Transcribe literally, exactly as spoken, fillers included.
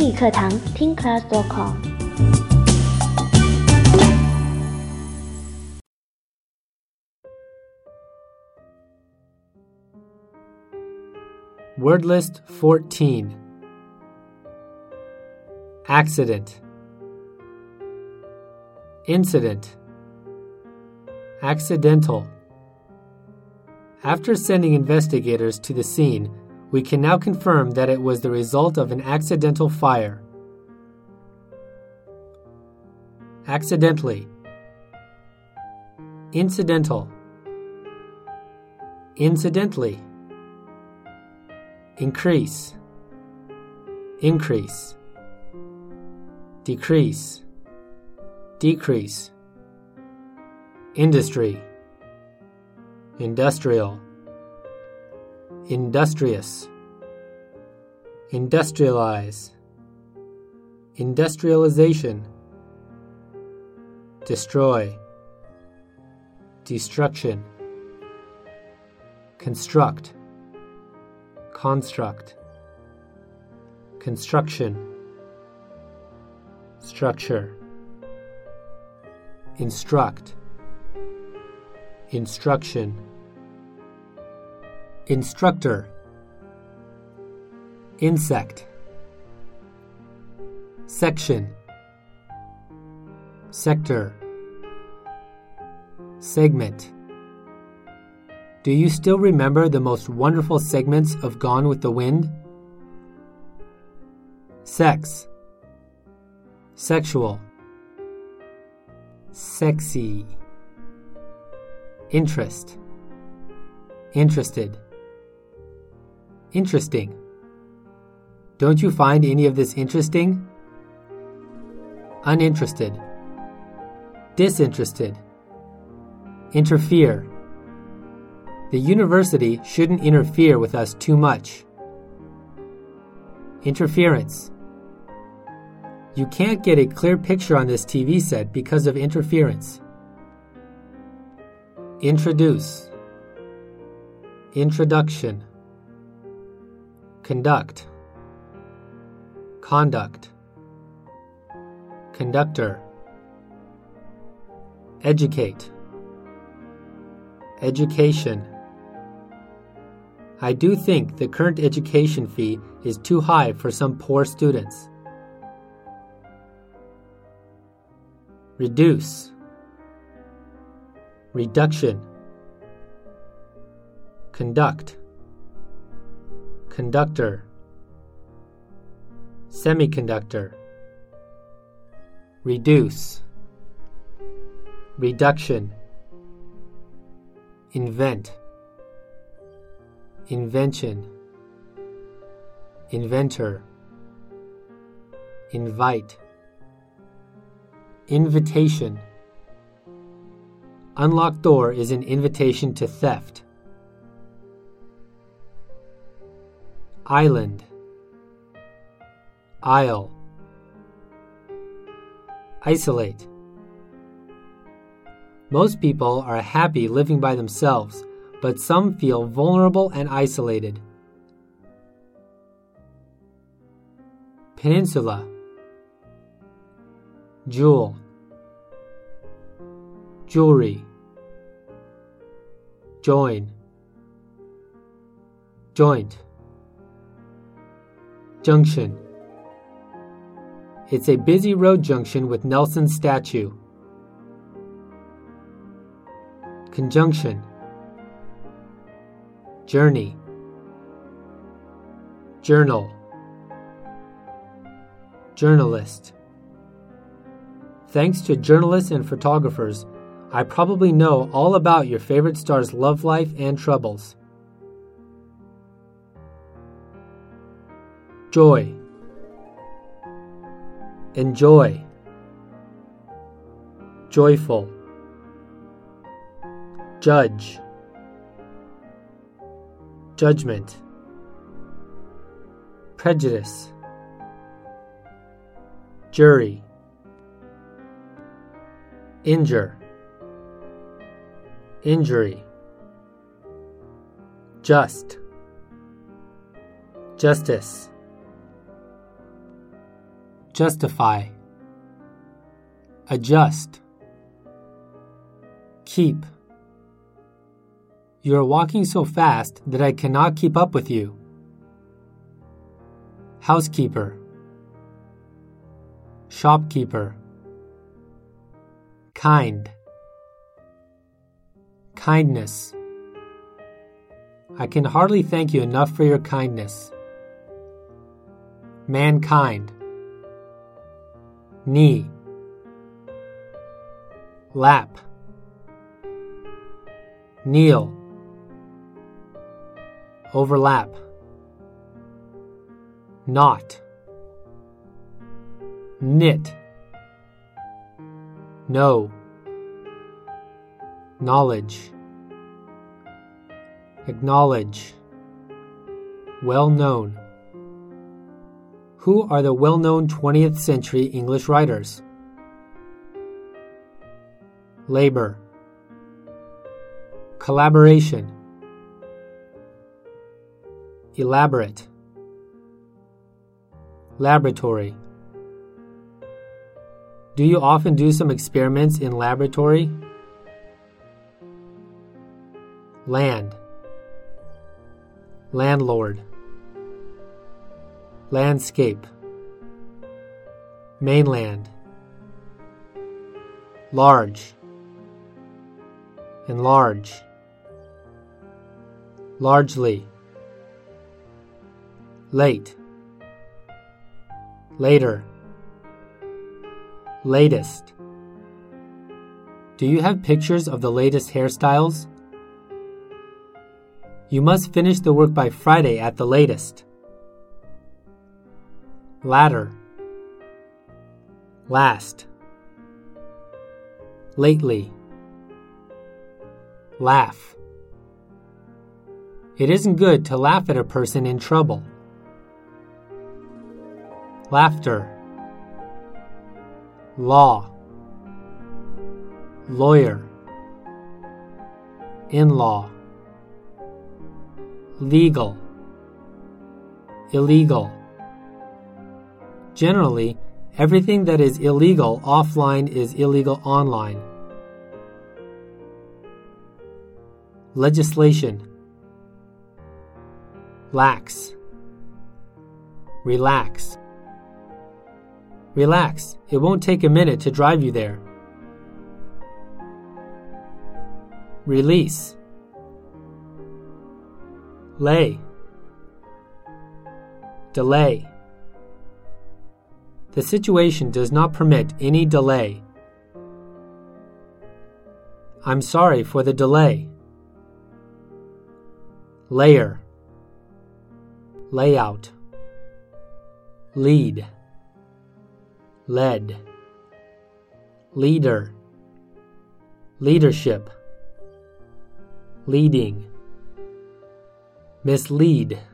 英语课堂听 class dot com。 Word list fourteen. Accident, incident, accidental. After sending investigators to the scene, we can now confirm that it was the result of an accidental fire. Accidentally, incidental, incidentally, increase, increase, decrease, decrease, industry, industrial, industrious, industrialize, industrialization, destroy, destruction, construct, construct, construction, structure, instruct, instruction, instructor, insect, section, sector, segment. Do you still remember the most wonderful segments of Gone with the Wind? Sex, sexual, sexy, interest, interested, interesting. Don't you find any of this interesting? Uninterested, disinterested, interfere. The university shouldn't interfere with us too much. Interference. You can't get a clear picture on this T V set because of interference. Introduce, introduction, conduct, conduct, conductor, educate, education. I do think the current education fee is too high for some poor students. Reduce, reduction, conduct, conductor, semiconductor, reduce, reduction, invent, invention, inventor, invite, invitation. Unlocked door is an invitation to theft. Island, isle, isolate. Most people are happy living by themselves, but some feel vulnerable and isolated. Peninsula, jewel, jewelry, join, joint, junction. It's a busy road junction with Nelson's statue. Conjunction, journey, journal, journalist. Thanks to journalists and photographers, I probably know all about your favorite star's love life and troubles. Joy, enjoy, joyful, judge, judgment, prejudice, jury, injure, injury, just, justice, justify, adjust, keep. You are walking so fast that I cannot keep up with you. Housekeeper, shopkeeper, kind, kindness. I can hardly thank you enough for your kindness. Mankind, knee, lap, kneel, overlap, knot, knit, know, knowledge, acknowledge, well-known. Who are the well-known twentieth century English writers? Labor, collaboration, elaborate, laboratory. Do you often do some experiments in laboratory? Land, landlord, landscape, mainland, large, enlarge, largely, late, later, latest. Do you have pictures of the latest hairstyles? You must finish the work by Friday at the latest. Ladder, last, lately, laugh. It isn't good to laugh at a person in trouble. Laughter, law, lawyer, in-law, legal, illegal. Generally, everything that is illegal offline is illegal online. Legislation, lax, relax. Relax, it won't take a minute to drive you there. Release, lay, delay. The situation does not permit any delay. I'm sorry for the delay. Layer, layout, lead, led, leader, leadership, leading, mislead.